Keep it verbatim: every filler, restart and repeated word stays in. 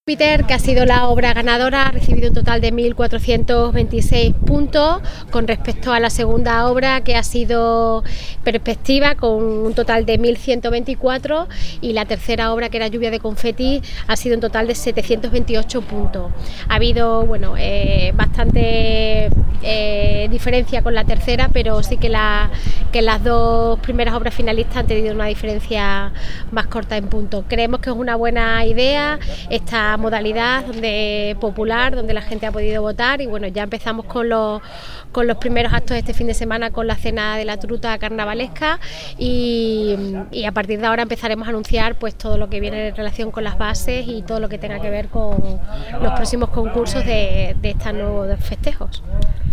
Júpiter, que ha sido la obra ganadora, ha recibido un total de mil cuatrocientos veintiséis puntos con respecto a la segunda obra, que ha sido Perspectiva, con un total de mil ciento veinticuatro, y la tercera obra, que era Lluvia de confeti, ha sido un total de setecientos veintiocho puntos. Ha habido bueno, eh, bastante eh, diferencia con la tercera, pero sí que, la, que las dos primeras obras finalistas han tenido una diferencia más corta en puntos. Creemos que es una buena idea esta modalidad donde popular, donde la gente ha podido votar, y bueno, ya empezamos con los, con los primeros actos este fin de semana con la cena de la truta carnavalesca, y, y a partir de ahora empezaremos a anunciar pues todo lo que viene en relación con las bases y todo lo que tenga que ver con los próximos concursos de, de estos nuevos festejos.